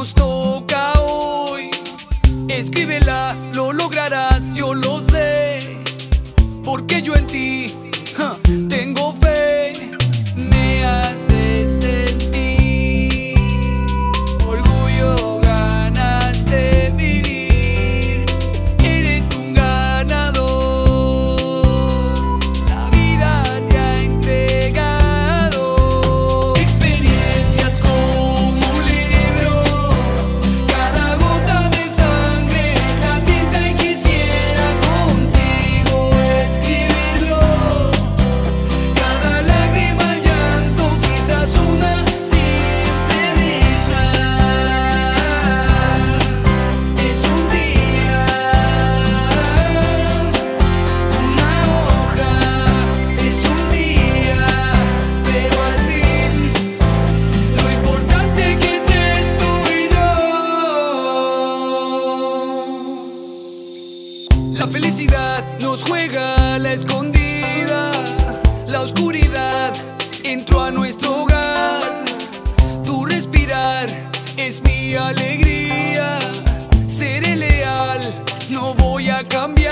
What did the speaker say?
nos toca hoy. Escríbela, lo lograrás, yo lo sé, porque yo en ti tengo fe. Me haces sentir orgullo, ganas de vivir. Eres un ganador, la vida te ha entregado experiencias como un libro. Cada gota de sangre es la tinta y quisiera contigo escribirlo. Cada lágrima, llanto, quizás una simple risa. Es un día, una hoja, es un día, pero al fin lo importante es que estés tú y yo. La felicidad nos juega a la escondida, la oscuridad entró a nuestro hogar. Tu respirar es mi alegría, seré leal, no voy a cambiar.